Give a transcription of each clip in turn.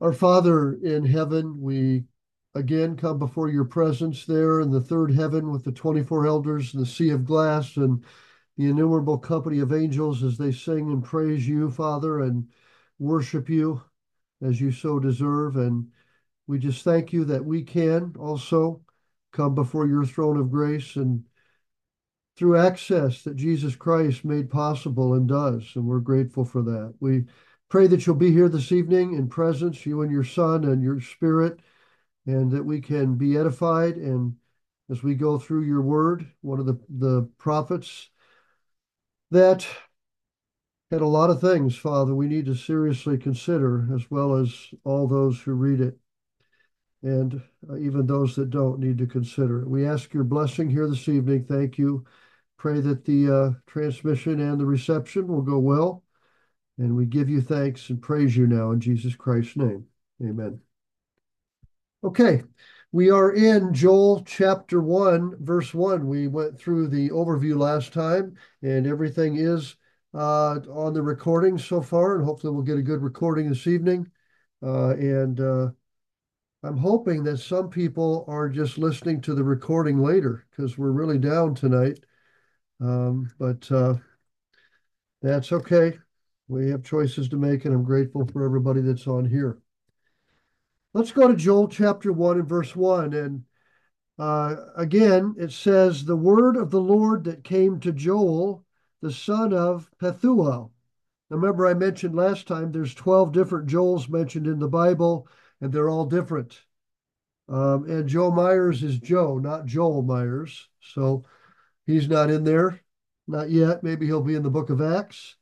Our Father in heaven, we again come before your presence there in the third heaven with the 24 elders and the sea of glass and the innumerable company of angels as they sing and praise you, Father, and worship you as you so deserve. And we just thank you that we can also come before your throne of grace and through access that Jesus Christ made possible and does. And we're grateful for that. We pray that you'll be here this evening in presence, you and your Son and your Spirit, and that we can be edified. And as we go through your word, one of the prophets that had a lot of things, Father, we need to seriously consider, as well as all those who read it. And even those that don't need to consider it. We ask your blessing here this evening. Thank you. Pray that the transmission and the reception will go well. And we give you thanks and praise you now in Jesus Christ's name. Amen. Okay, we are in Joel chapter 1, verse 1. We went through the overview last time, and everything is on the recording so far, and hopefully we'll get a good recording this evening. And I'm hoping that some people are just listening to the recording later because we're really down tonight. But that's okay. We have choices to make, and I'm grateful for everybody that's on here. Let's go to Joel chapter 1 and verse 1. And again, it says, the word of the Lord that came to Joel, the son of Pethuel. Now, remember, I mentioned last time there's 12 different Joels mentioned in the Bible, and they're all different. And Joe Myers is Joe, not Joel Myers. So he's not in there, not yet. Maybe he'll be in the book of Acts.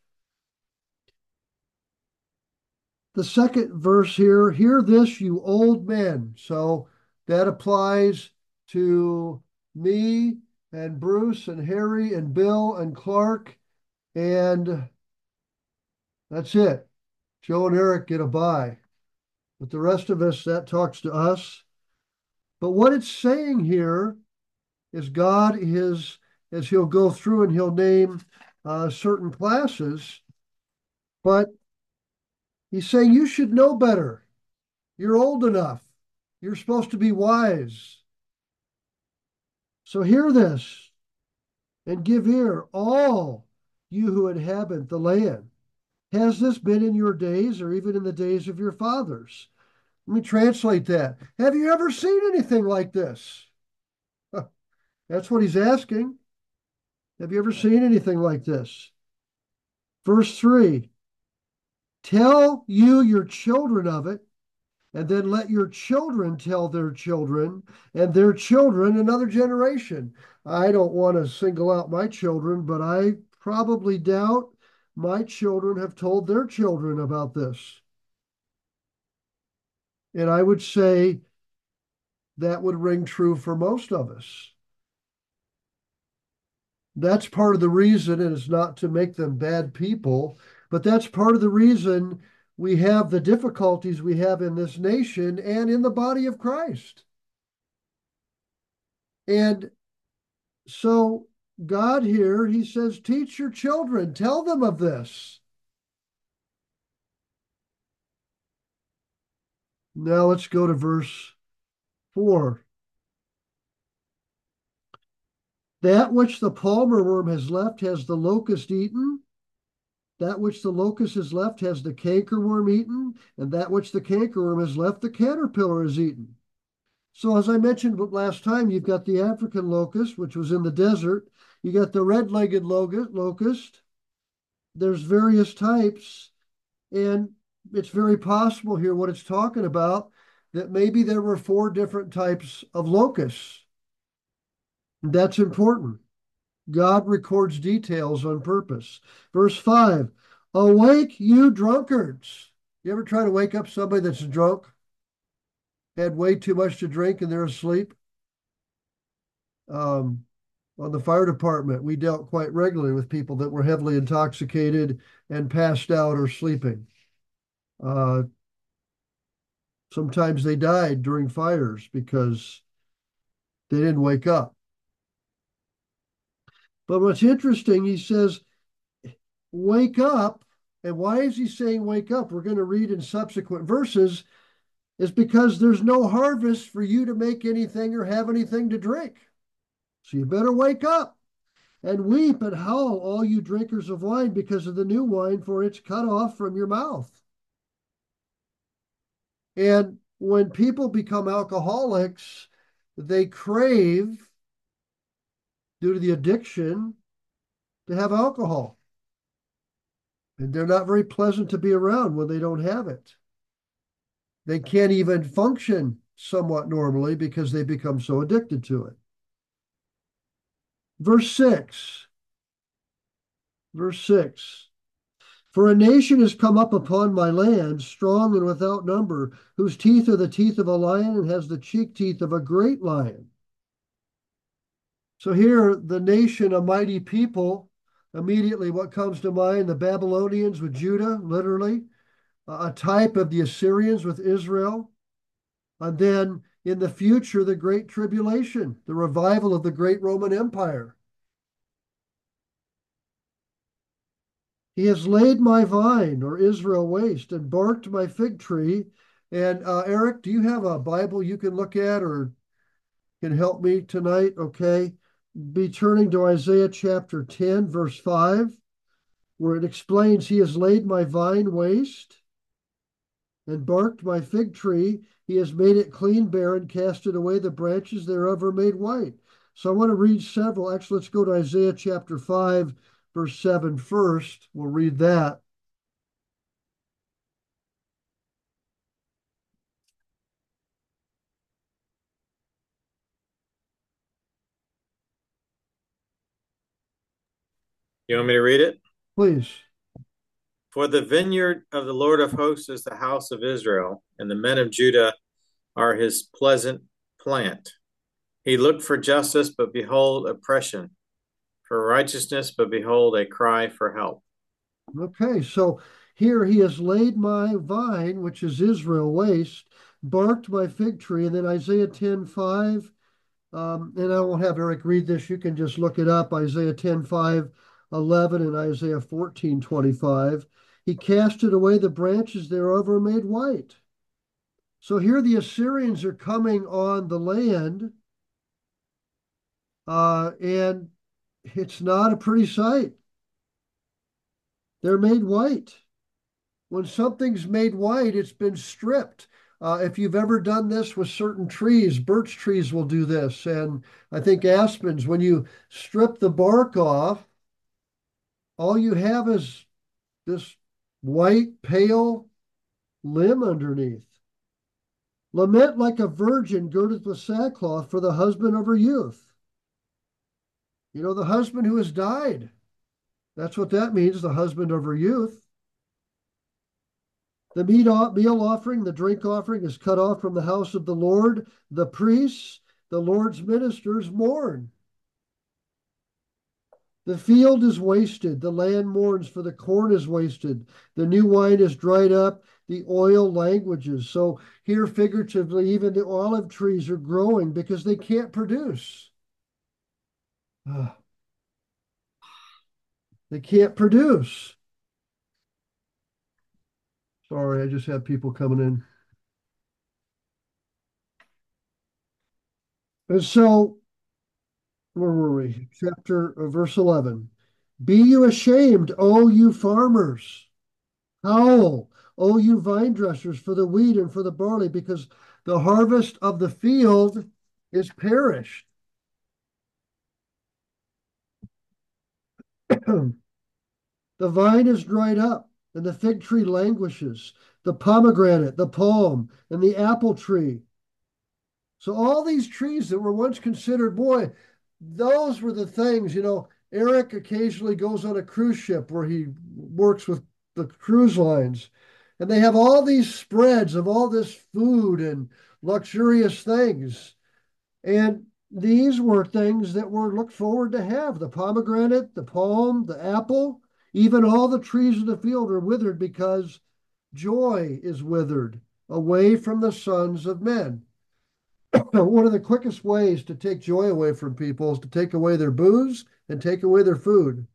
The second verse here, hear this, you old men. So that applies to me and Bruce and Harry and Bill and Clark. And that's it. Joe and Eric get a bye. But the rest of us, that talks to us. But what it's saying here is God is, as he'll go through and he'll name certain classes, but he's saying you should know better. You're old enough. You're supposed to be wise. So hear this and give ear, all you who inhabit the land. Has this been in your days or even in the days of your fathers? Let me translate that. Have you ever seen anything like this? That's what he's asking. Have you ever seen anything like this? Verse 3, tell you your children of it, and then let your children tell their children, and their children another generation. I don't want to single out my children, but I probably doubt my children have told their children about this. And I would say that would ring true for most of us. That's part of the reason, and it's not to make them bad people, but that's part of the reason we have the difficulties we have in this nation and in the body of Christ. And so God here, he says, teach your children, tell them of this. Now let's go to verse 4. That which the palmer worm has left has the locust eaten. That which the locust has left has the cankerworm eaten. And that which the cankerworm has left, the caterpillar has eaten. So as I mentioned last time, you've got the African locust, which was in the desert. You got the red-legged locust. There's various types. And it's very possible here what it's talking about, that maybe there were 4 different types of locusts. That's important. God records details on purpose. Verse 5, awake, you drunkards. You ever try to wake up somebody that's drunk, had way too much to drink, and they're asleep? On the fire department, we dealt quite regularly with people that were heavily intoxicated and passed out or sleeping. Sometimes they died during fires because they didn't wake up. But what's interesting, he says, wake up. And why is he saying wake up? We're going to read in subsequent verses is because there's no harvest for you to make anything or have anything to drink. So you better wake up and weep and howl, all you drinkers of wine, because of the new wine, for it's cut off from your mouth. And when people become alcoholics, they crave, due to the addiction, to have alcohol. And they're not very pleasant to be around when they don't have it. They can't even function somewhat normally because they become so addicted to it. Verse 6. Verse 6. For a nation has come up upon my land, strong and without number, whose teeth are the teeth of a lion and has the cheek teeth of a great lion. So here, the nation, a mighty people, immediately what comes to mind? The Babylonians with Judah, literally, a type of the Assyrians with Israel. And then in the future, the Great Tribulation, the revival of the great Roman Empire. He has laid my vine, or Israel, waste, and barked my fig tree. And Eric, do you have a Bible you can look at or can help me tonight? Okay. Be turning to Isaiah chapter 10, verse 5, where it explains, He has laid my vine waste and barked my fig tree. He has made it clean bare and casted away the branches thereof are made white. So I want to read several. Actually, let's go to Isaiah chapter 5, verse 7 first. We'll read that. You want me to read it? Please. For the vineyard of the Lord of hosts is the house of Israel, and the men of Judah are his pleasant plant. He looked for justice, but behold, oppression, for righteousness, but behold, a cry for help. Okay, so here he has laid my vine, which is Israel, waste, barked my fig tree, and then Isaiah 10:5. And I won't have Eric read this. You can just look it up. Isaiah 10:5, 11, and Isaiah 14:25. He casted away the branches thereof are made white. So here the Assyrians are coming on the land, and it's not a pretty sight. They're made white. When something's made white, it's been stripped. If you've ever done this with certain trees, birch trees will do this, and I think aspens, when you strip the bark off, all you have is this white, pale limb underneath. Lament like a virgin girded with sackcloth for the husband of her youth. You know, the husband who has died. That's what that means, the husband of her youth. The meal offering, the drink offering is cut off from the house of the Lord. The priests, the Lord's ministers mourn. The field is wasted. The land mourns, for the corn is wasted. The new wine is dried up. The oil languishes. So here, figuratively, even the olive trees are growing because they can't produce. They can't produce. Sorry, I just have people coming in. And so, where were we? Chapter verse 11. Be you ashamed, O you farmers. Howl, O you vine dressers, for the wheat and for the barley, because the harvest of the field is perished. The vine is dried up, and the fig tree languishes, the pomegranate, the palm, and the apple tree. So all these trees that were once considered, boy, those were the things, Eric occasionally goes on a cruise ship where he works with the cruise lines, and they have all these spreads of all this food and luxurious things. And these were things that were looked forward to have. The pomegranate, the palm, the apple, even all the trees in the field are withered because joy is withered away from the sons of men. One of the quickest ways to take joy away from people is to take away their booze and take away their food.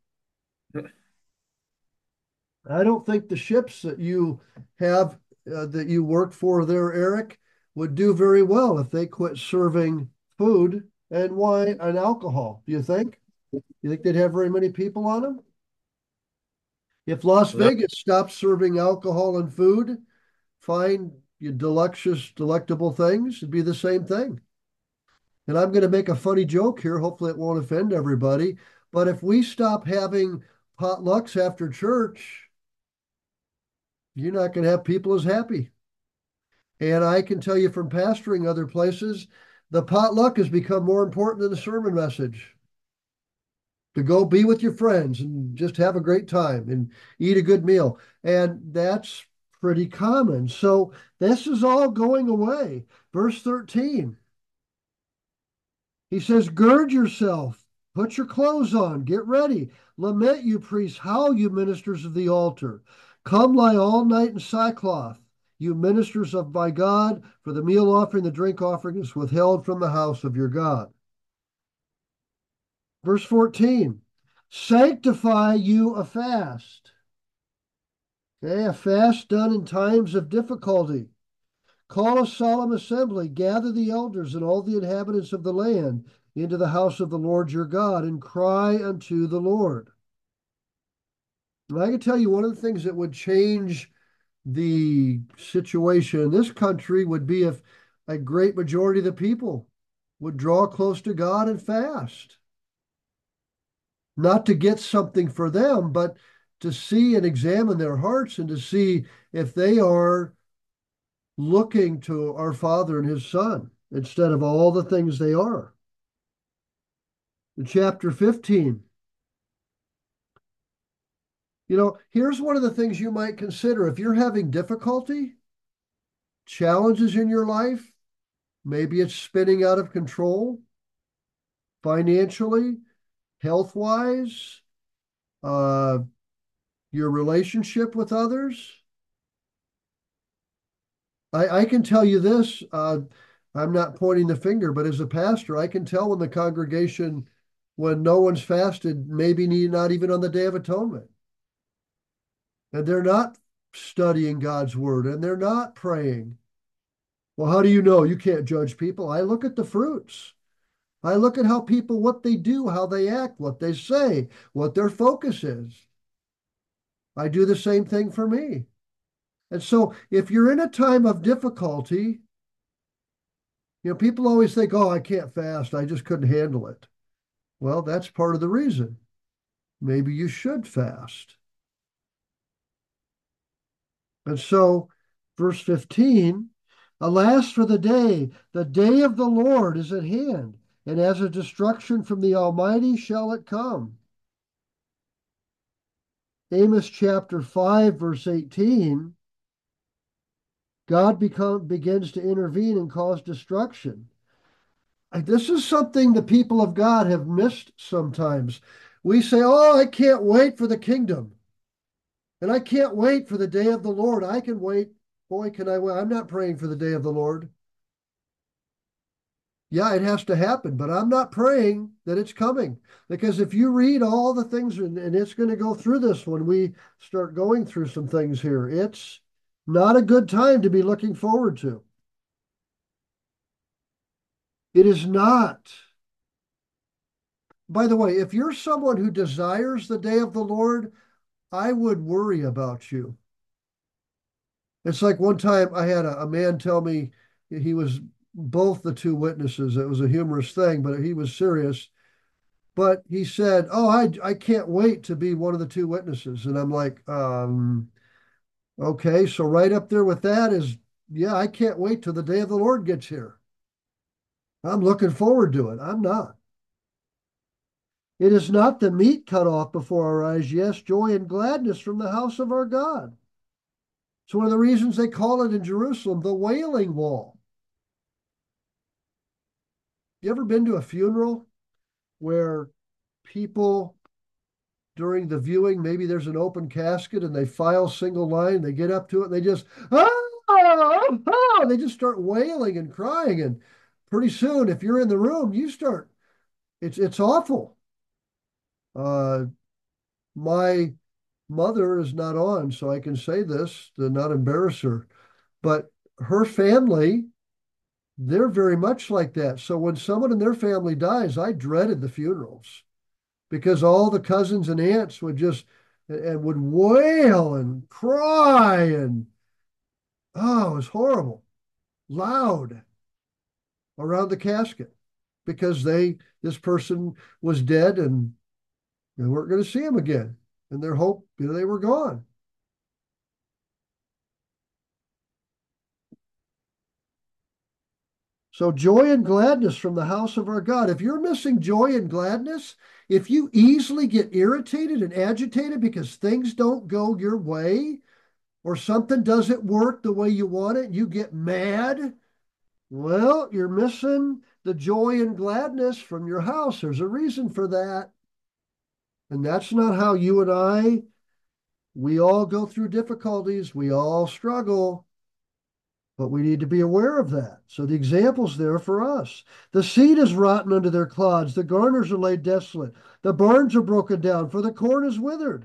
I don't think the ships that you have that you work for there, Eric, would do very well if they quit serving food and wine and alcohol. Do you think? You think they'd have very many people on them? If Las No, Vegas stopped serving alcohol and food, fine, you delectable things, it'd be the same thing. And I'm going to make a funny joke here. Hopefully, it won't offend everybody. But if we stop having potlucks after church, you're not going to have people as happy. And I can tell you from pastoring other places, the potluck has become more important than the sermon message. To go be with your friends and just have a great time and eat a good meal. And that's pretty common. So this is all going away. Verse 13, he says, gird yourself, put your clothes on, get ready. Lament, you priests, howl, you ministers of the altar. Come lie all night in sackcloth, you ministers of my God, for the meal offering, the drink offering is withheld from the house of your God. Verse 14, sanctify you a fast. Okay, a fast done in times of difficulty. Call a solemn assembly, gather the elders and all the inhabitants of the land into the house of the Lord your God, and cry unto the Lord. And I can tell you one of the things that would change the situation in this country would be if a great majority of the people would draw close to God and fast. Not to get something for them, but to see and examine their hearts and to see if they are looking to our Father and His Son instead of all the things they are. In chapter 15, here's one of the things you might consider. If you're having difficulty, challenges in your life, maybe it's spinning out of control financially, health wise, your relationship with others. I can tell you this, I'm not pointing the finger, but as a pastor, I can tell when the congregation, when no one's fasted, maybe not even on the Day of Atonement. And they're not studying God's word and they're not praying. Well, how do you know? You can't judge people. I look at the fruits. I look at how people, what they do, how they act, what they say, what their focus is. I do the same thing for me. And so if you're in a time of difficulty, people always think, oh, I can't fast. I just couldn't handle it. Well, that's part of the reason. Maybe you should fast. And so, verse 15, alas for the day of the Lord is at hand, and as a destruction from the Almighty shall it come. Amos chapter 5, verse 18, God begins to intervene and cause destruction. This is something the people of God have missed sometimes. We say, oh, I can't wait for the kingdom. And I can't wait for the day of the Lord. I can wait. Boy, can I wait. I'm not praying for the day of the Lord. Yeah, it has to happen, but I'm not praying that it's coming. Because if you read all the things, and it's going to go through this when we start going through some things here, it's not a good time to be looking forward to. It is not. By the way, if you're someone who desires the day of the Lord, I would worry about you. It's like one time I had a man tell me he was both the two witnesses. It was a humorous thing, but he was serious. But he said, oh, I can't wait to be one of the two witnesses. And I'm like, okay, so right up there with that is, yeah, I can't wait till the day of the Lord gets here. I'm looking forward to it. I'm not. It is not the meat cut off before our eyes, yes, joy and gladness from the house of our God. It's one of the reasons they call it in Jerusalem the Wailing Wall. You ever been to a funeral where people during the viewing, maybe there's an open casket and they file single line, they get up to it and they just, they just start wailing and crying. And pretty soon, if you're in the room, it's awful. My mother is not on, so I can say this to not embarrass her, but her family They're very much like that. So when someone in their family dies, I dreaded the funerals because all the cousins and aunts would just and would wail and cry and oh, it was horrible, loud around the casket because this person was dead and they weren't going to see him again, and their hope, they were gone. So joy and gladness from the house of our God. If you're missing joy and gladness, if you easily get irritated and agitated because things don't go your way or something doesn't work the way you want it, you get mad, well, you're missing the joy and gladness from your house. There's a reason for that. And that's not how you and we all go through difficulties, we all struggle. But we need to be aware of that. So the example's there for us. The seed is rotten under their clods. The garners are laid desolate. The barns are broken down, for the corn is withered.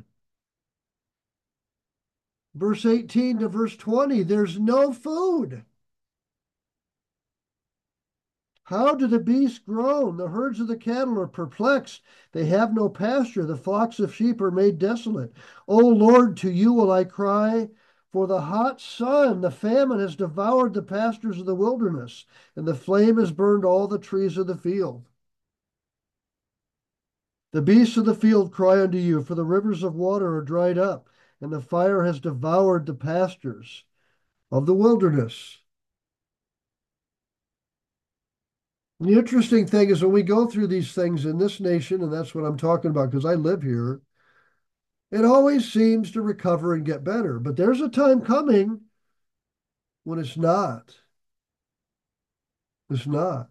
Verse 18 to verse 20, there's no food. How do the beasts groan? The herds of the cattle are perplexed. They have no pasture. The flocks of sheep are made desolate. O Lord, to you will I cry. For the hot sun, the famine has devoured the pastures of the wilderness, and the flame has burned all the trees of the field. The beasts of the field cry unto you, for the rivers of water are dried up, and the fire has devoured the pastures of the wilderness. And the interesting thing is when we go through these things in this nation, and that's what I'm talking about because I live here, it always seems to recover and get better. But there's a time coming when it's not. It's not.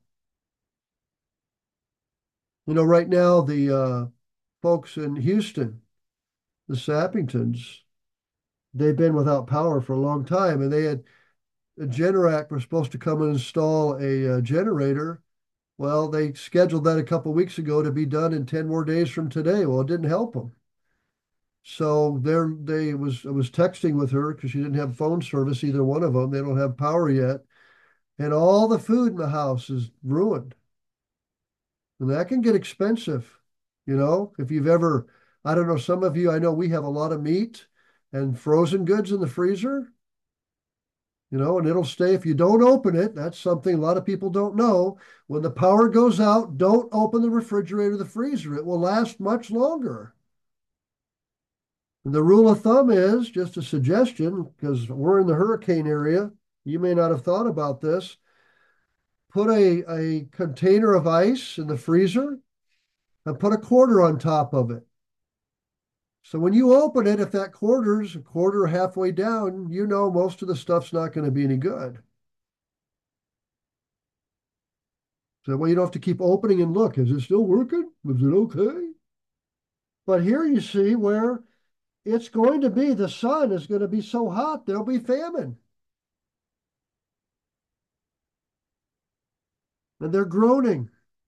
Right now, the folks in Houston, the Sappingtons, they've been without power for a long time, and they had Generac was supposed to come and install a generator. Well, they scheduled that a couple of weeks ago to be done in 10 more days from today. Well, it didn't help them. So I was texting with her because she didn't have phone service, either one of them. They don't have power yet. And all the food in the house is ruined. And that can get expensive. If you've ever, I don't know, some of you, I know we have a lot of meat and frozen goods in the freezer, and it'll stay if you don't open it. That's something a lot of people don't know. When the power goes out, don't open the refrigerator, the freezer. It will last much longer. And the rule of thumb is just a suggestion because we're in the hurricane area. You may not have thought about this. Put a container of ice in the freezer and put a quarter on top of it. So when you open it, if that quarter's a quarter halfway down, most of the stuff's not going to be any good. So that way you don't have to keep opening and look. Is it still working? Is it okay? But here you see where it's going to be, the sun is going to be so hot, there'll be famine. And they're groaning.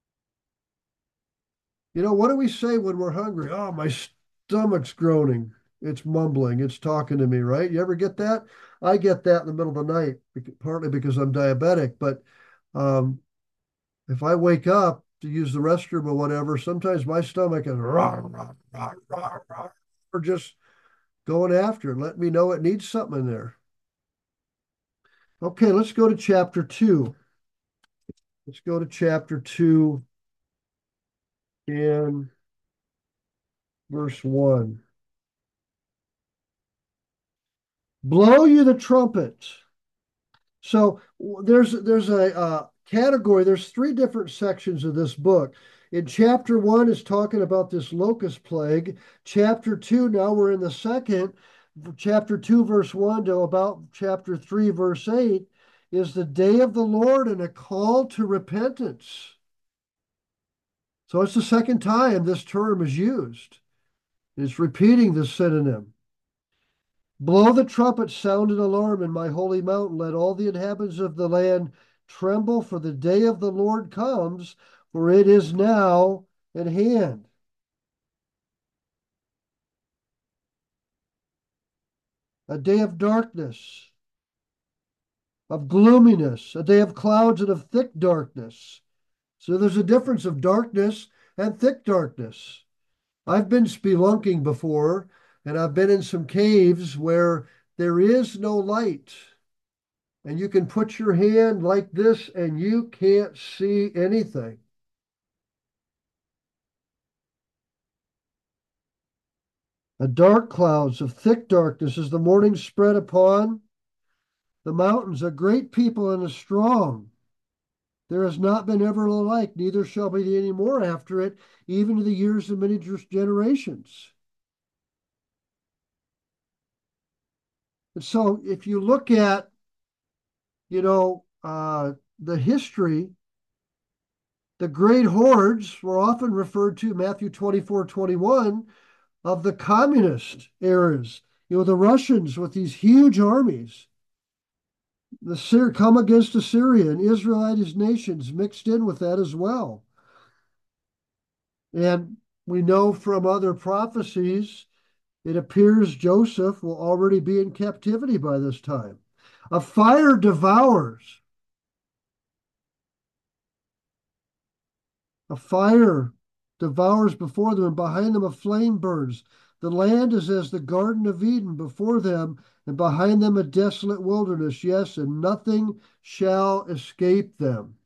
What do we say when we're hungry? Oh, my stomach's groaning. It's mumbling. It's talking to me, right? You ever get that? I get that in the middle of the night, partly because I'm diabetic. But um, if I wake up to use the restroom or whatever, sometimes my stomach is rah, rah, rah, rah, rah, or just going after and letting me know it needs something in there. Okay, let's go to chapter 2. Let's go to chapter 2 and verse 1. Blow you the trumpet. So there's a category. There's three different sections of this book. In chapter 1 is talking about this locust plague. Chapter 2, now we're in the second. Chapter 2, verse 1 to about chapter 3, verse 8, is the day of the Lord and a call to repentance. So it's the second time this term is used. It's repeating this synonym. Blow the trumpet, sound an alarm in my holy mountain. Let all the inhabitants of the land tremble, for the day of the Lord comes, for it is now at hand. A day of darkness, of gloominess, a day of clouds and of thick darkness. So there's a difference of darkness and thick darkness. I've been spelunking before, and I've been in some caves where there is no light. And you can put your hand like this and you can't see anything. A dark clouds of thick darkness as the morning spread upon the mountains, a great people and a strong. There has not been ever a like, neither shall be any more after it, even to the years of many generations. And so if you look at, the history, the great hordes were often referred to, Matthew 24:21, of the communist eras. The Russians with these huge armies, come against Assyria and Israelite nations mixed in with that as well. And we know from other prophecies, it appears Joseph will already be in captivity by this time. A fire devours. A fire devours before them, and behind them a flame burns. The land is as the Garden of Eden before them, and behind them a desolate wilderness. Yes, and nothing shall escape them.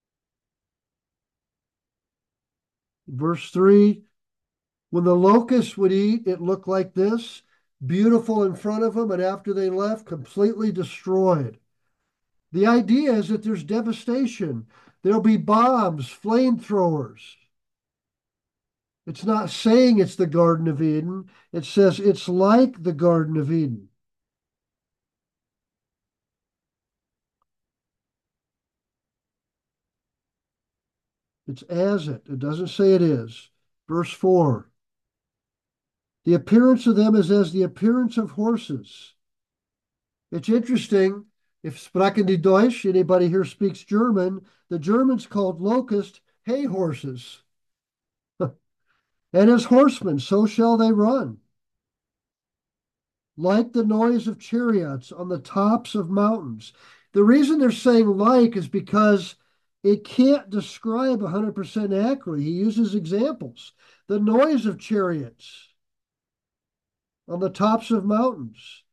Verse 3, when the locusts would eat, it looked like this, beautiful in front of them, and after they left, completely destroyed. The idea is that there's devastation. There'll be bombs, flamethrowers. It's not saying it's the Garden of Eden. It says it's like the Garden of Eden. It's as it. It doesn't say it is. Verse 4. The appearance of them is as the appearance of horses. It's interesting. If Sprechen die Deutsch, anybody here speaks German, the Germans called locust hay horses. And as horsemen, so shall they run. Like the noise of chariots on the tops of mountains. The reason they're saying like is because it can't describe 100% accurately. He uses examples. The noise of chariots on the tops of mountains.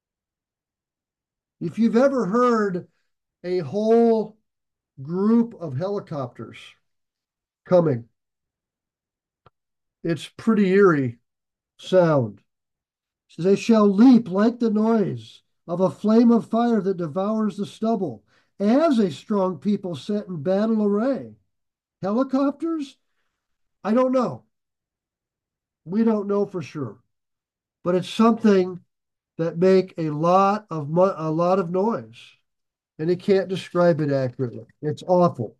If you've ever heard a whole group of helicopters coming, it's pretty eerie sound. They shall leap like the noise of a flame of fire that devours the stubble, as a strong people set in battle array. Helicopters? I don't know. We don't know for sure, but it's something that make a lot of noise, and he can't describe it accurately. It's awful.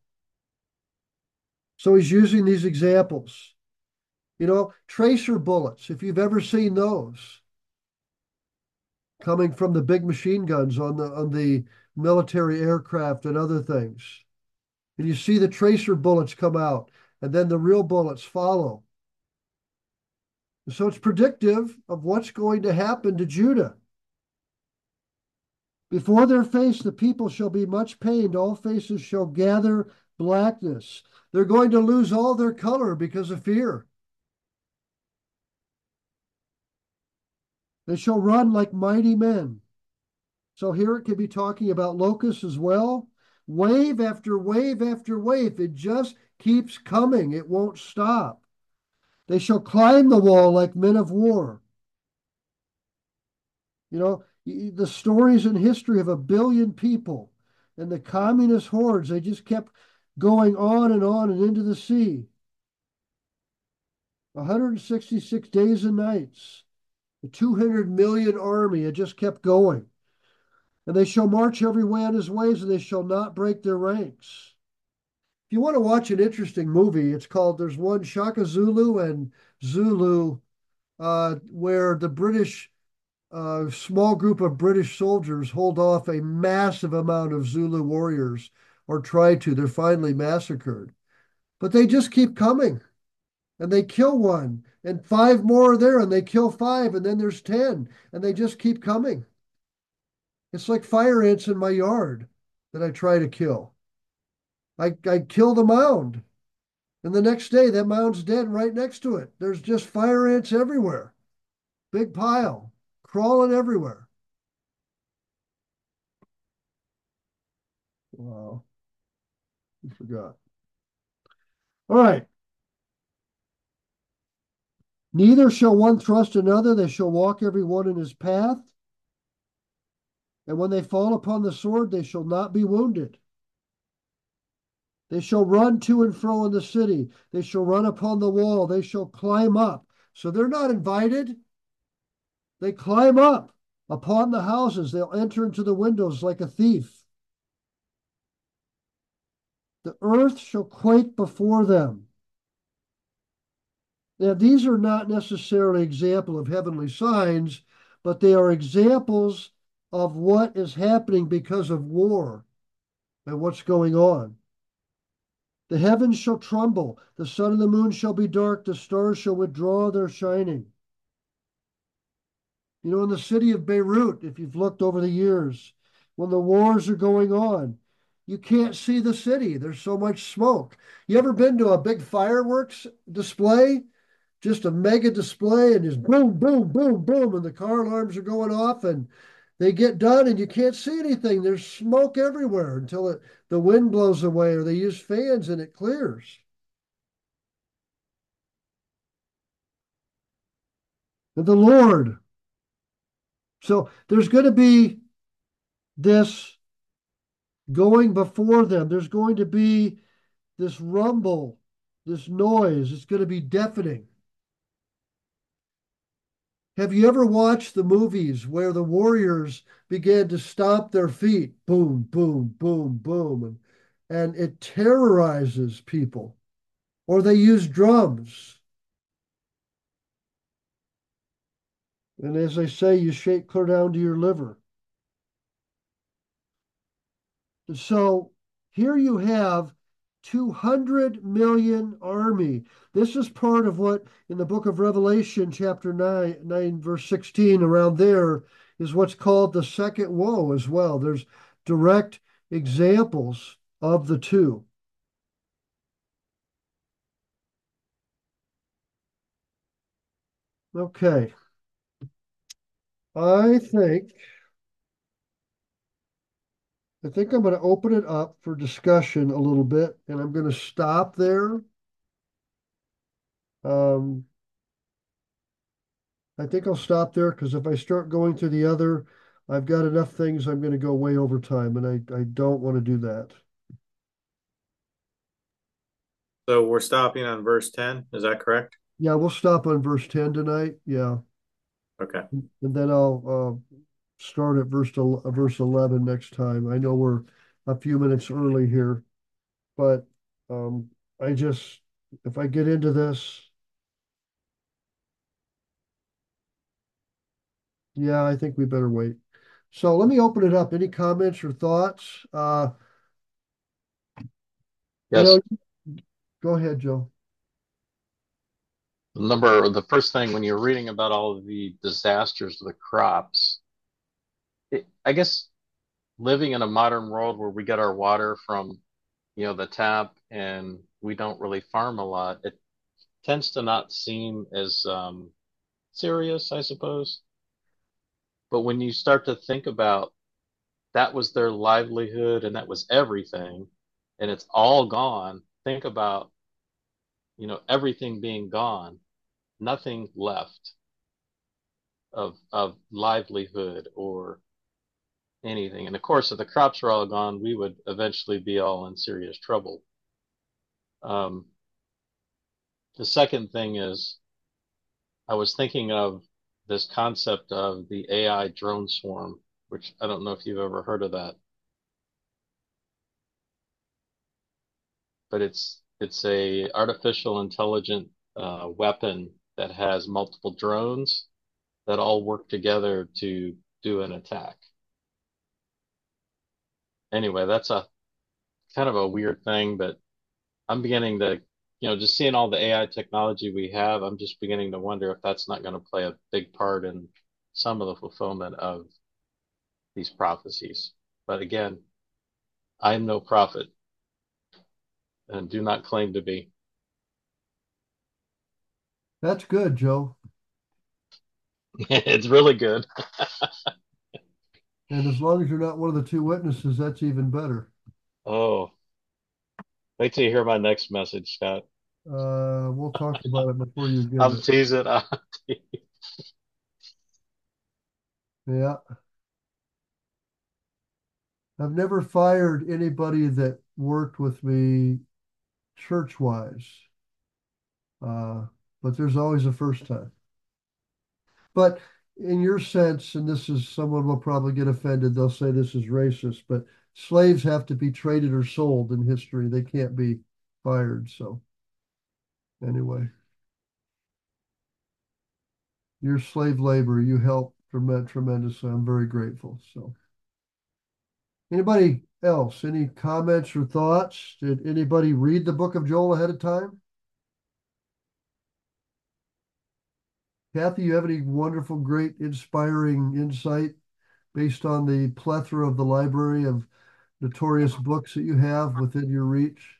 So he's using these examples. Tracer bullets, if you've ever seen those, coming from the big machine guns on the military aircraft and other things. And you see the tracer bullets come out, and then the real bullets follow. So it's predictive of what's going to happen to Judah. Before their face, the people shall be much pained. All faces shall gather blackness. They're going to lose all their color because of fear. They shall run like mighty men. So here it could be talking about locusts as well. Wave after wave after wave. It just keeps coming. It won't stop. They shall climb the wall like men of war. The stories in history of 1 billion people and the communist hordes, they just kept going on and into the sea. 166 days and nights. The 200 million army, it just kept going. And they shall march every way on his ways, and they shall not break their ranks. If you want to watch an interesting movie, there's one, Shaka Zulu and Zulu, where the British, small group of British soldiers hold off a massive amount of Zulu warriors, or try to. They're finally massacred. But they just keep coming, and they kill one, and 5 more are there, and they kill 5, and then there's 10, and they just keep coming. It's like fire ants in my yard that I try to kill. I kill the mound, and the next day that mound's dead right next to it. There's just fire ants everywhere. Big pile, crawling everywhere. Wow, I forgot. All right. Neither shall one thrust another, they shall walk every one in his path. And when they fall upon the sword, they shall not be wounded. They shall run to and fro in the city. They shall run upon the wall. They shall climb up. So they're not invited. They climb up upon the houses. They'll enter into the windows like a thief. The earth shall quake before them. Now, these are not necessarily example of heavenly signs, but they are examples of what is happening because of war and what's going on. The heavens shall tremble, the sun and the moon shall be dark, the stars shall withdraw their shining. You know, in the city of Beirut, if you've looked over the years, when the wars are going on, you can't see the city. There's so much smoke. You ever been to a big fireworks display? Just a mega display, and just boom, boom, boom, boom, and the car alarms are going off, and they get done, and you can't see anything. There's smoke everywhere until the wind blows away, or they use fans and it clears. And the Lord. So there's going to be this going before them. There's going to be this rumble, this noise. It's going to be deafening. Have you ever watched the movies where the warriors began to stomp their feet? Boom, boom, boom, boom. And it terrorizes people. Or they use drums. And as they say, you shake clear down to your liver. And so here you have 200 million army. This is part of what in the book of Revelation, chapter 9 verse 16, around there is what's called the second woe as well. There's direct examples of the two. Okay. I think I think I'm going to open it up for discussion a little bit, and I'm going to stop there. Um, I think I'll stop there because if I start going to the other, I've got enough things I'm going to go way over time, and I don't want to do that. So we're stopping on verse 10. Is that correct? Yeah, we'll stop on verse 10 tonight. Yeah, Okay. and then I'll start at verse 11 next time. I know we're a few minutes early here, but um, I just if I get into this, yeah, I think we better wait. So let me open it up. Any comments or thoughts? You Yes. know, go ahead, Joe. The first thing when you're reading about all of the disasters of the crops, I guess living in a modern world where we get our water from, the tap and we don't really farm a lot, it tends to not seem as serious, I suppose. But when you start to think about that was their livelihood and that was everything, and it's all gone, think about, everything being gone, nothing left of livelihood or anything. And of course, if the crops were all gone, we would eventually be all in serious trouble. Um, the second thing is, I was thinking of this concept of the AI drone swarm, which I don't know if you've ever heard of that, but it's a artificial intelligent weapon that has multiple drones that all work together to do an attack. Anyway, that's a kind of a weird thing, but I'm beginning to, just seeing all the AI technology we have, I'm just beginning to wonder if that's not going to play a big part in some of the fulfillment of these prophecies. But again, I am no prophet and do not claim to be. That's good, Joe. It's really good. And as long as you're not one of the two witnesses, that's even better. Oh, wait till you hear my next message, Scott. We'll talk about it before you give I'm it. teasing. Yeah. I've never fired anybody that worked with me church-wise. Uh, but there's always a first time. But in your sense, and this is someone will probably get offended, they'll say this is racist, but slaves have to be traded or sold in history. They can't be fired. So anyway, your slave labor, you helped tremendously. I'm very grateful. So anybody else, any comments or thoughts? Did anybody read the book of Joel ahead of time? Kathy, you have any wonderful, great, inspiring insight based on the plethora of the library of notorious books that you have within your reach?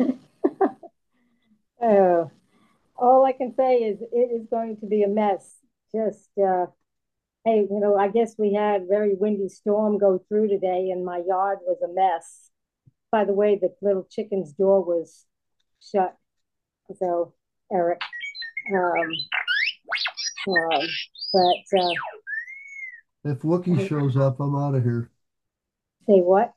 Oh, all I can say is it is going to be a mess. Just, hey, I guess we had a very windy storm go through today, and my yard was a mess. By the way, the little chicken's door was shut. So, Eric, um, um, but If Wookiee shows up, I'm out of here. say what?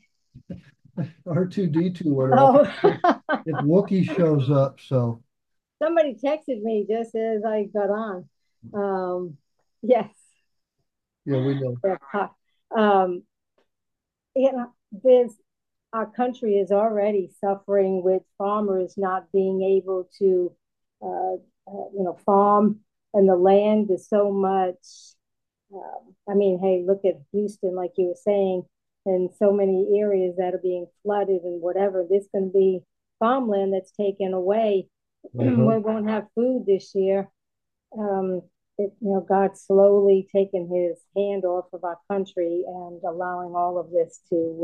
R2D2 went off. Oh, If Wookiee shows up, so somebody texted me just as I got on. Yes, yeah, we know. um, there's our country is already suffering with farmers not being able to, farm, and the land is so much. I mean, hey, look at Houston, like you were saying, and so many areas that are being flooded and whatever. There's going to be farmland that's taken away. We won't have food this year. Um, God's slowly taking his hand off of our country and allowing all of this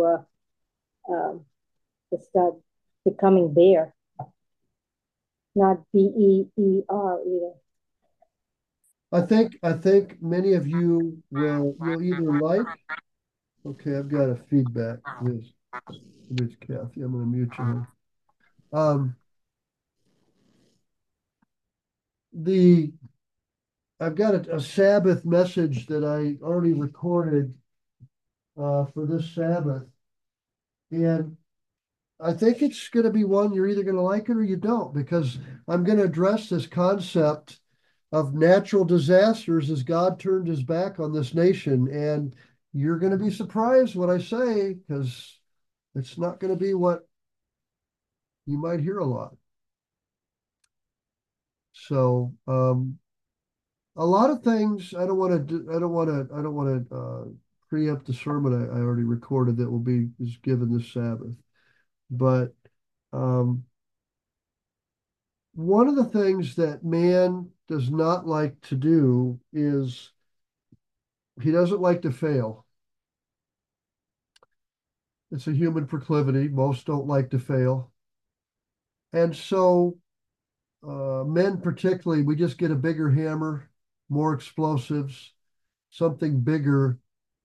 to start becoming bare, not BEER either. I think many of you you'll either like. Okay, I've got a feedback. There's Kathy. I'm going to mute you. Um, the I've got a Sabbath message that I already recorded for this Sabbath, and I think it's going to be one you're either going to like it or you don't, because I'm going to address this concept of natural disasters as God turned his back on this nation. And you're going to be surprised what I say, because it's not going to be what you might hear a lot. So a lot of things I don't want to preempt the sermon I already recorded that is given this Sabbath. But one of the things that man does not like to do is he doesn't like to fail. It's a human proclivity. Most don't like to fail. And so, men particularly, we just get a bigger hammer, more explosives, something bigger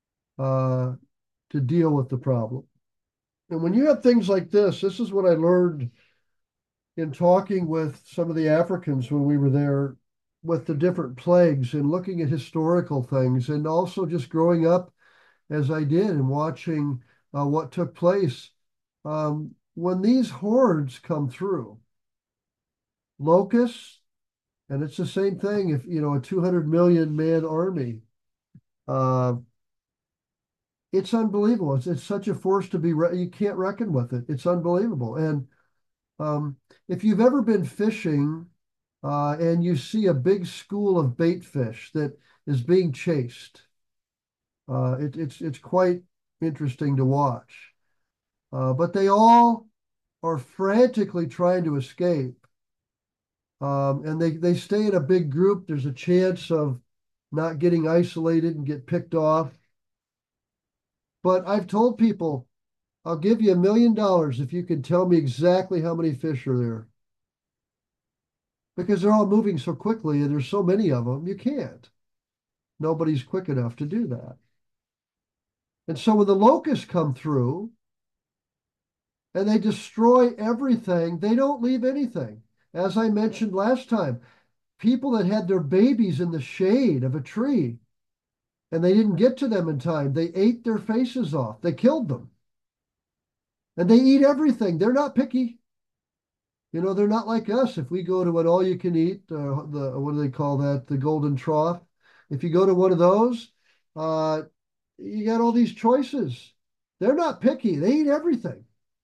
to deal with the problem. And when you have things like this is what I learned in talking with some of the Africans when we were there with the different plagues and looking at historical things, and also just growing up as I did and watching what took place. When these hordes come through, locusts, and it's the same thing if, a 200 million man army, uh, it's unbelievable. It's such a force to be, you can't reckon with it. It's unbelievable. And if you've ever been fishing and you see a big school of bait fish that is being chased, it's quite interesting to watch. But they all are frantically trying to escape. And they stay in a big group. There's a chance of not getting isolated and get picked off. But I've told people, I'll give you $1 million if you can tell me exactly how many fish are there. Because they're all moving so quickly and there's so many of them, you can't. Nobody's quick enough to do that. And so when the locusts come through and they destroy everything, they don't leave anything. As I mentioned last time, people that had their babies in the shade of a tree and they didn't get to them in time, they ate their faces off. They killed them. And they eat everything. They're not picky. You know, they're not like us. If we go to an all you can eat, what do they call that? The golden trough. If you go to one of those, you got all these choices. They're not picky. They eat everything.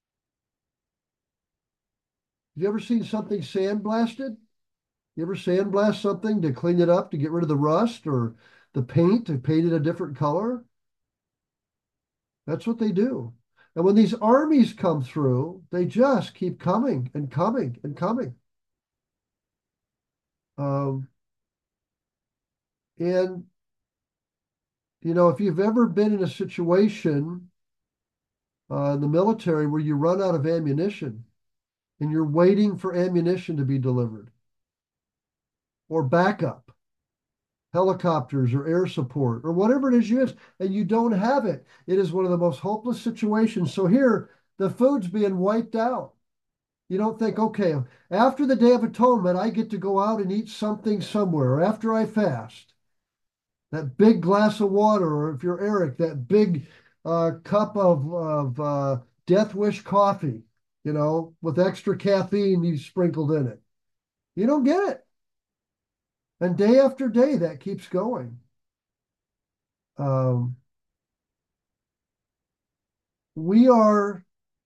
Have you ever seen something sandblasted? You ever sandblast something to clean it up, to get rid of the rust or the paint, to paint it a different color? That's what they do. And when these armies come through, they just keep coming and coming and coming. Um, and, you know, if you've ever been in a situation in the military where you run out of ammunition and you're waiting for ammunition to be delivered or backup, helicopters or air support or whatever it is you use, and you don't have it, it is one of the most hopeless situations. So here, the food's being wiped out. You don't think, okay, after the Day of Atonement, I get to go out and eat something somewhere, or after I fast, that big glass of water, or if you're Eric, that big cup of Death Wish coffee, you know, with extra caffeine you sprinkled in it. You don't get it. And day after day, that keeps going. Um, we are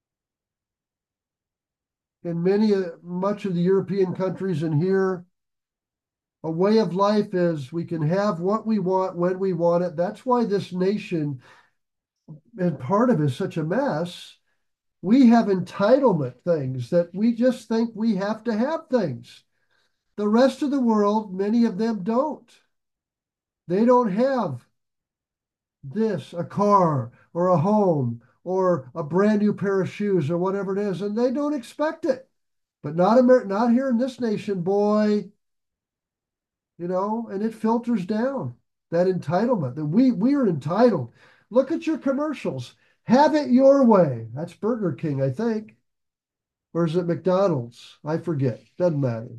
in much of the European countries and here, a way of life is we can have what we want when we want it. That's why this nation, and part of it is such a mess. We have entitlement things that we just think we have to have things. The rest of the world, many of them don't. They don't have this, a car or a home or a brand new pair of shoes or whatever it is, and they don't expect it. But not here in this nation, boy, you know, and it filters down that entitlement that we are entitled. Look at your commercials. Have it your way. That's Burger King, I think. Or is it McDonald's? I forget. Doesn't matter.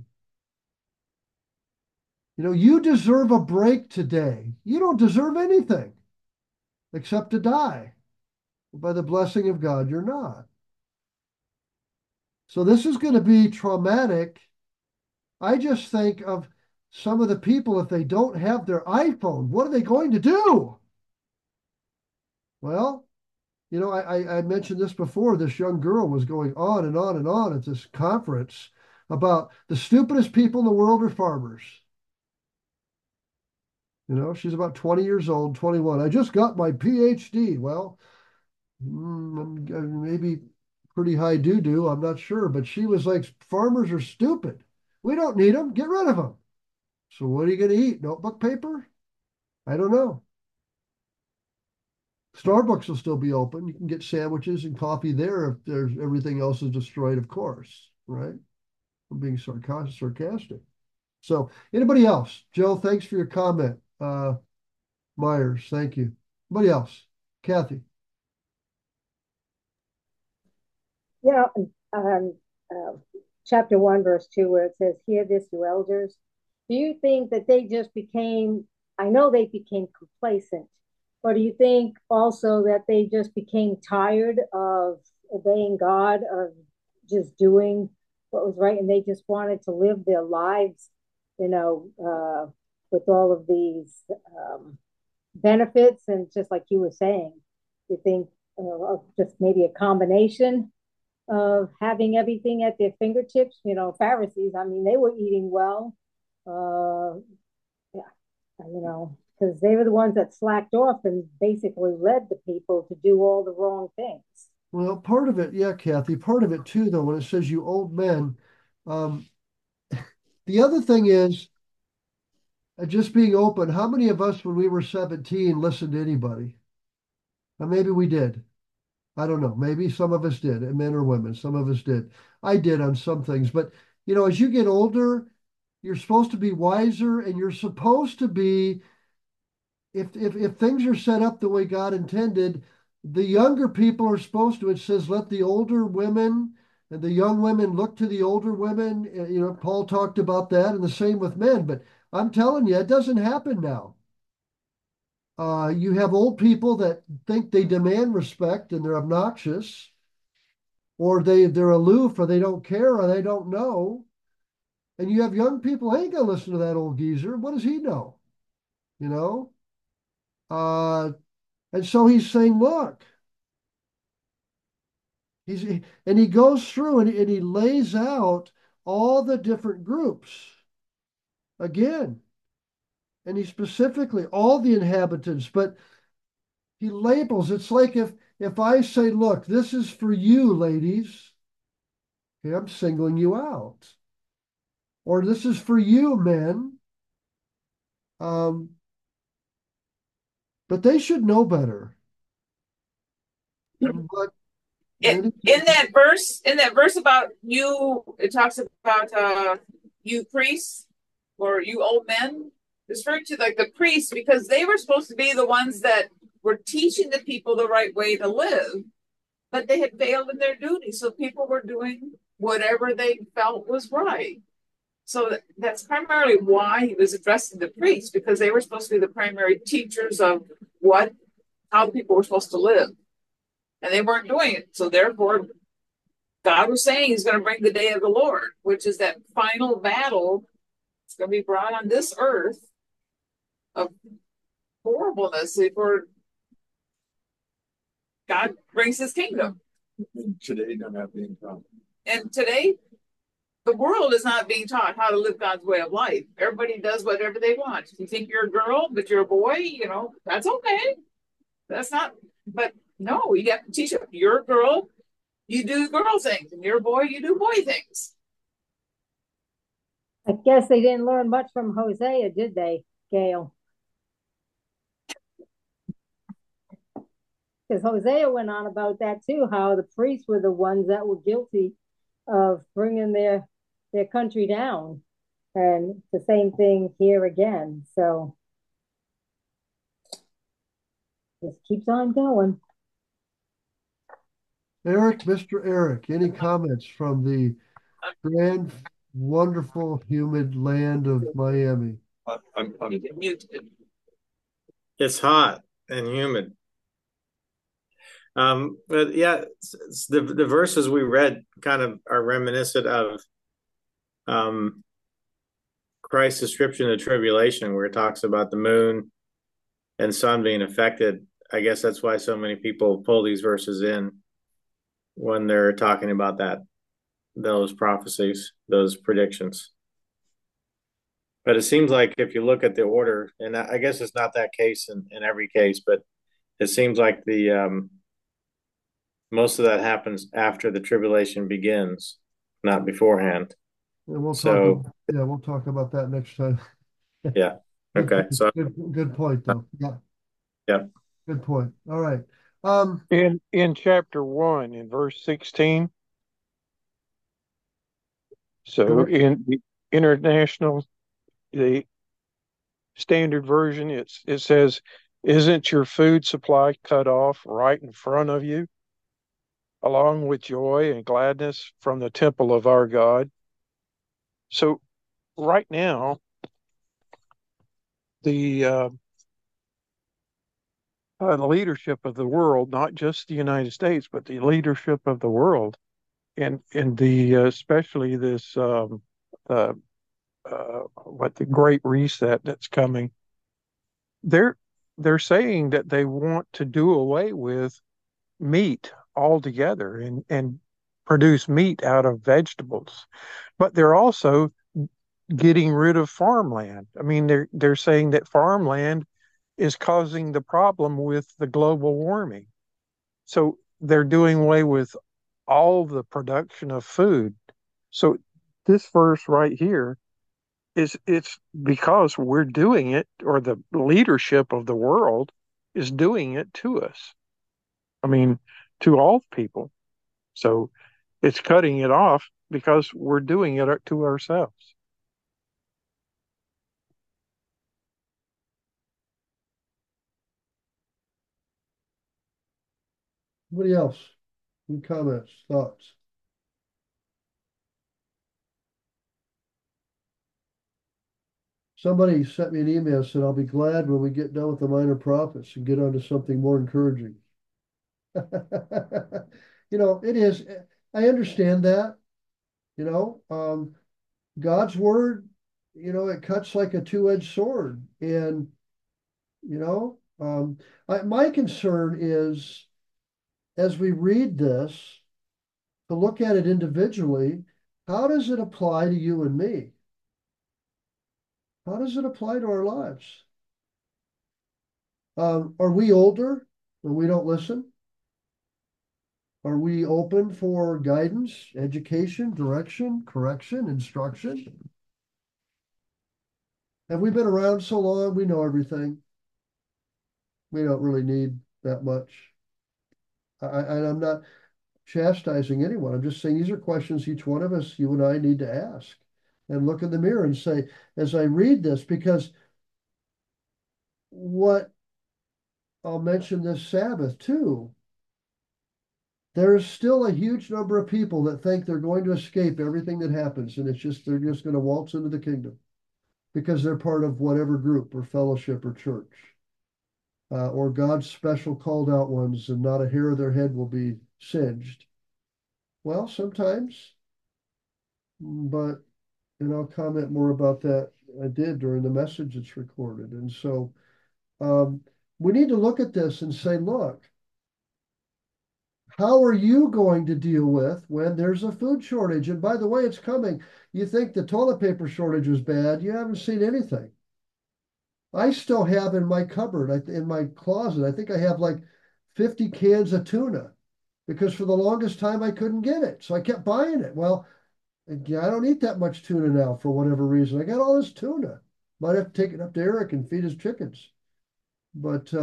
You know, you deserve a break today. You don't deserve anything except to die. By the blessing of God, you're not. So this is going to be traumatic. I just think of some of the people, if they don't have their iPhone, what are they going to do? Well, you know, I mentioned this before. This young girl was going on and on and on at this conference about the stupidest people in the world are farmers. You know, she's about 20 years old, 21. I just got my PhD. Well, maybe pretty high doo-doo, I'm not sure. But she was like, farmers are stupid. We don't need them. Get rid of them. So what are you going to eat? Notebook paper? I don't know. Starbucks will still be open. You can get sandwiches and coffee there if there's everything else is destroyed, of course, right? I'm being sarcastic. So anybody else? Joe, thanks for your comment. Myers, thank you. Anybody else? Kathy. You know, chapter 1, verse 2, where it says, "Hear this, you elders." Do you think that they just became, I know they became complacent, but do you think also that they just became tired of obeying God, of just doing what was right, and they just wanted to live their lives, you know, with all of these benefits? And just like you were saying, you think of just maybe a combination of having everything at their fingertips. You know, Pharisees, I mean, they were eating well. Yeah, you know, because they were the ones that slacked off and basically led the people to do all the wrong things. Well, part of it, yeah, Kathy, part of it too, though, when it says you old men, um, the other thing is just being open. How many of us, when we were 17, listened to anybody? Maybe we did. I don't know. Maybe some of us did, men or women. Some of us did. I did on some things. But, as you get older, you're supposed to be wiser and you're supposed to be, if things are set up the way God intended, the younger people are supposed to, it says, let the older women and the young women look to the older women. Paul talked about that, and the same with men. But I'm telling you, it doesn't happen now. You have old people that think they demand respect and they're obnoxious, or they're aloof, or they don't care, or they don't know. And you have young people, ain't gonna listen to that old geezer. What does he know? You know? And so he's saying, look, and he goes through and he lays out all the different groups again. And he specifically all the inhabitants, but he labels. It's like if I say, look, this is for you, ladies. Okay, I'm singling you out. Or this is for you, men. But they should know better. But in that verse about you, it talks about you priests or you old men, referring to like the priests, because they were supposed to be the ones that were teaching the people the right way to live, but they had failed in their duty. So people were doing whatever they felt was right. So that's primarily why he was addressing the priests, because they were supposed to be the primary teachers of how people were supposed to live. And they weren't doing it. So therefore, God was saying he's going to bring the day of the Lord, which is that final battle. It's going to be brought on this earth of horribleness before God brings his kingdom. Today, they're not being taught. And today, the world is not being taught how to live God's way of life. Everybody does whatever they want. If you think you're a girl, but you're a boy, that's okay. That's not, but no, you have to teach them. You're a girl, you do girl things, and you're a boy, you do boy things. I guess they didn't learn much from Hosea, did they, Gail? Because Hosea went on about that too, how the priests were the ones that were guilty of bringing their country down. And the same thing here again. So just keeps on going. Eric, Mr. Eric, any comments from the grand, wonderful, humid land of Miami? I'm muted. It's hot and humid. But yeah, the verses we read kind of are reminiscent of Christ's description of tribulation, where it talks about the moon and sun being affected. I guess that's why so many people pull these verses in when they're talking about those prophecies, those predictions. But it seems like if you look at the order, and I guess it's not that case in every case, but it seems like the most of that happens after the tribulation begins, not beforehand. And we'll talk about that next time. Yeah. Okay. So good point though. Yeah. Yeah. Good point. All right. In chapter 1, in verse 16. So in the international, the standard version, it says, "Isn't your food supply cut off right in front of you, along with joy and gladness from the temple of our God?" So right now, the leadership of the world, not just the United States, but the leadership of the world, and the especially this the Great Reset that's coming, they're saying that they want to do away with meat altogether and produce meat out of vegetables, but they're also getting rid of farmland. I mean, they're saying that farmland is causing the problem with the global warming. So they're doing away with all the production of food. So this verse right here it's because we're doing it, or the leadership of the world is doing it to us. I mean, to all people. So it's cutting it off because we're doing it to ourselves. Anybody else? Any comments, thoughts? Somebody sent me an email and said, I'll be glad when we get done with the minor prophets and get on to something more encouraging. It is, I understand that, God's word, it cuts like a two-edged sword. And, my concern is as we read this, to look at it individually, how does it apply to you and me? How does it apply to our lives? Are we older and we don't listen? Are we open for guidance, education, direction, correction, instruction? Have we been around so long we know everything? We don't really need that much. I'm not chastising anyone. I'm just saying these are questions each one of us, you and I, need to ask and look in the mirror and say, as I read this, because what I'll mention this Sabbath too, there's still a huge number of people that think they're going to escape everything that happens, and they're just going to waltz into the kingdom because they're part of whatever group or fellowship or church, or God's special called out ones, and not a hair of their head will be singed. Well, sometimes, but I'll comment more about that. I did during the message that's recorded, and so we need to look at this and say, look, how are you going to deal with when there's a food shortage? And by the way, it's coming. You think the toilet paper shortage was bad. You haven't seen anything. I still have in my cupboard, in my closet, I think I have like 50 cans of tuna because for the longest time I couldn't get it. So I kept buying it. Well, I don't eat that much tuna now for whatever reason. I got all this tuna. Might have to take it up to Eric and feed his chickens. But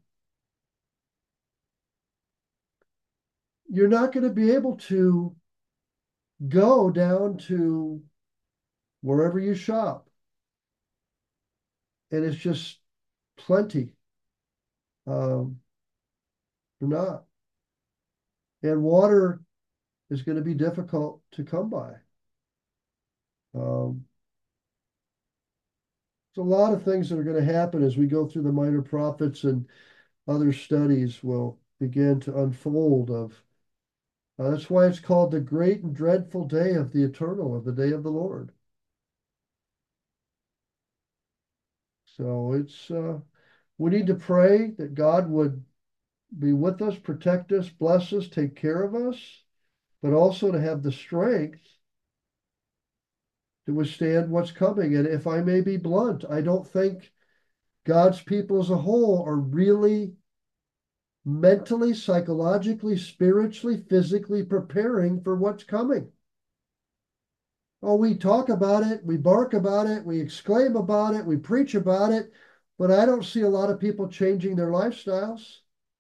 you're not going to be able to go down to wherever you shop, and it's just plenty. You're not. And water is going to be difficult to come by. There's a lot of things that are going to happen as we go through the minor prophets, and other studies will begin to unfold of. That's why it's called the great and dreadful day of the eternal, of the day of the Lord. So we need to pray that God would be with us, protect us, bless us, take care of us, but also to have the strength to withstand what's coming. And if I may be blunt, I don't think God's people as a whole are really mentally, psychologically, spiritually, physically preparing for what's coming. Oh, we talk about it, we bark about it, we exclaim about it, we preach about it, but I don't see a lot of people changing their lifestyles.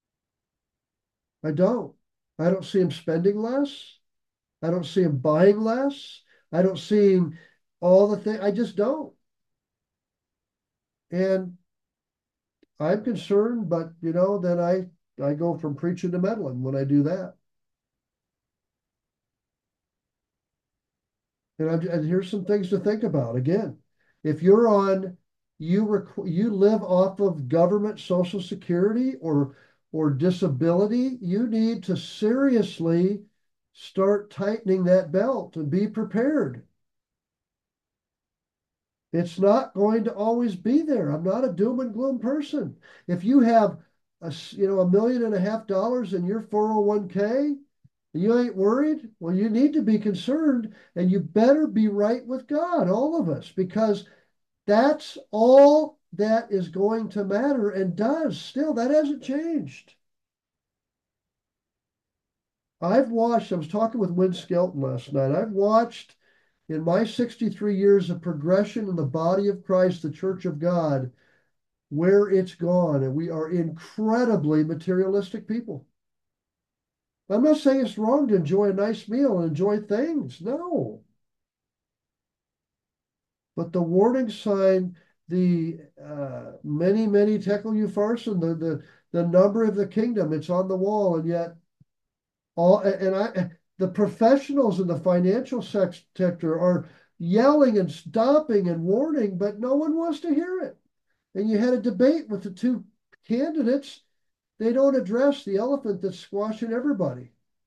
I don't. I don't see them spending less. I don't see them buying less. I don't see all the things. I just don't. And I'm concerned, but then I go from preaching to meddling when I do that. And here's some things to think about. Again, if you're on, you live off of government Social Security or disability, you need to seriously start tightening that belt and be prepared. It's not going to always be there. I'm not a doom and gloom person. If you have $1.5 million in your 401k, you ain't worried? Well, you need to be concerned, and you better be right with God, all of us, because that's all that is going to matter and does still. That hasn't changed. I was talking with Win Skelton last night. I've watched in my 63 years of progression in the body of Christ, the Church of God, where it's gone. And we are incredibly materialistic people. I'm not saying it's wrong to enjoy a nice meal and enjoy things. No. But the warning sign, the many, many tekel upharsin, the number of the kingdom, it's on the wall, and yet the professionals in the financial sector are yelling and stopping and warning, but no one wants to hear it. And you had a debate with the two candidates. They don't address the elephant that's squashing everybody.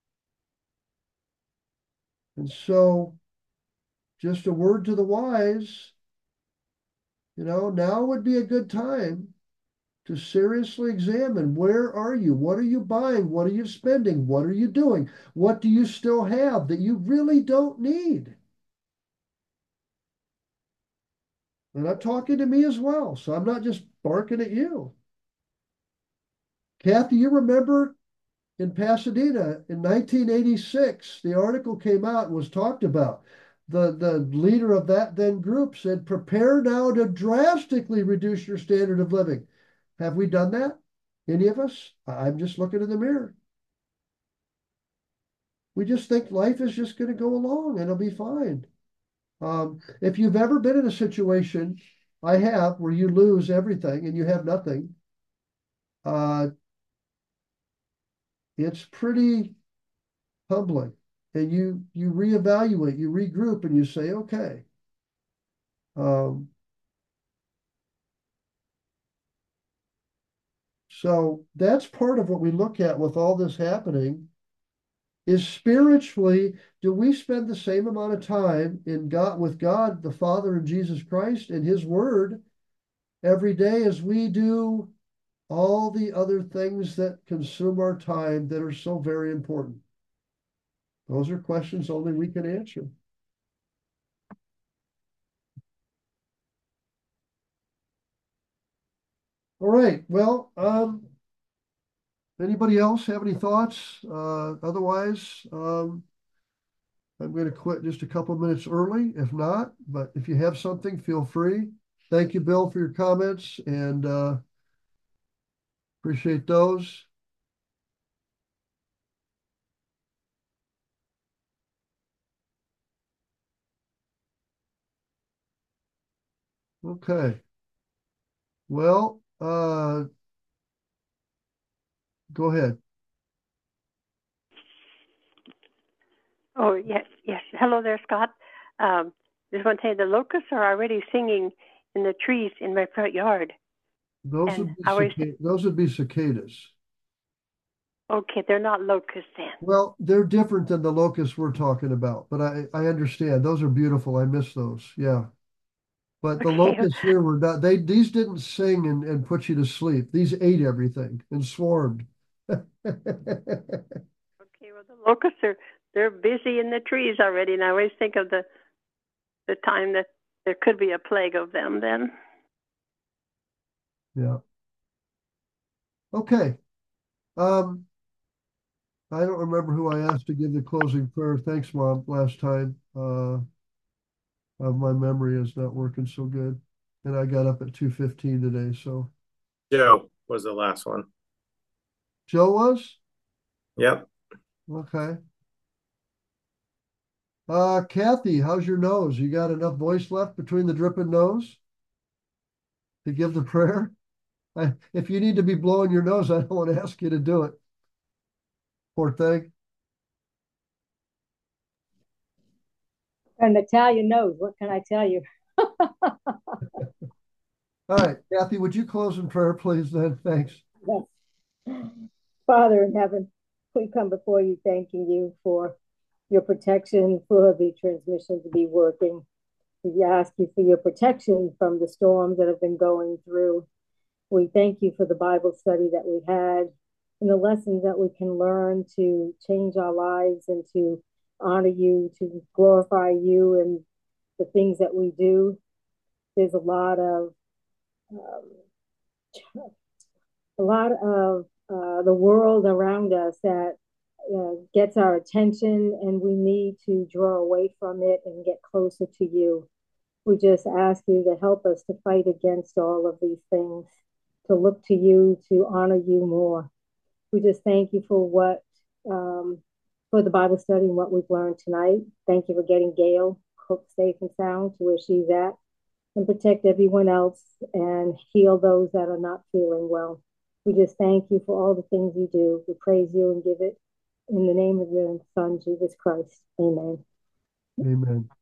And so, just a word to the wise, now would be a good time to seriously examine, where are you? What are you buying? What are you spending? What are you doing? What do you still have that you really don't need? And I'm talking to me as well, so I'm not just barking at you. Kathy, you remember in Pasadena in 1986, the article came out and was talked about. The leader of that then group said, prepare now to drastically reduce your standard of living. Have we done that? Any of us? I'm just looking in the mirror. We just think life is just going to go along and it'll be fine. If you've ever been in a situation, I have, where you lose everything and you have nothing, it's pretty humbling. And you reevaluate, you regroup, and you say, okay. So that's part of what we look at with all this happening, is spiritually, do we spend the same amount of time with God, the Father, and Jesus Christ and His Word every day as we do all the other things that consume our time that are so very important? Those are questions only we can answer. All right. Well, anybody else have any thoughts? Otherwise, I'm going to quit just a couple minutes early, if not. But if you have something, feel free. Thank you, Bill, for your comments, and appreciate those. Okay. Well, go ahead. Oh, yes, yes. Hello there, Scott. Just want to say the locusts are already singing in the trees in my front yard. Those would be cicadas. Okay, they're not locusts then. Well, they're different than the locusts we're talking about, but I understand. Those are beautiful. I miss those. Yeah. But the locusts here were not, these didn't sing and put you to sleep. These ate everything and swarmed. Okay, well, the locusts they're busy in the trees already, and I always think of the time that there could be a plague of them then. Yeah. Okay. I don't remember who I asked to give the closing prayer. Thanks, Mom, last time. My memory is not working so good. And I got up at 2:15 today, so. Joe was the last one. Joe was? Yep. Okay. Kathy, how's your nose? You got enough voice left between the dripping nose to give the prayer? If you need to be blowing your nose, I don't want to ask you to do it. Poor thing. An Italian knows. What can I tell you? All right, Kathy, would you close in prayer, please, then? Thanks. Yes. Father in heaven, we come before you thanking you for your protection, for the transmission to be working. We ask you for your protection from the storms that have been going through. We thank you for the Bible study that we had and the lessons that we can learn to change our lives and to honor you, to glorify you and the things that we do. There's a lot of the world around us that gets our attention, and we need to draw away from it and get closer to you. We just ask you to help us to fight against all of these things, to look to you, to honor you more. We just thank you for what for the Bible study and what we've learned tonight. Thank you for getting Gail Cook safe and sound to where she's at, and protect everyone else and heal those that are not feeling well. We just thank you for all the things you do. We praise you and give it in the name of your Son, Jesus Christ. Amen. Amen.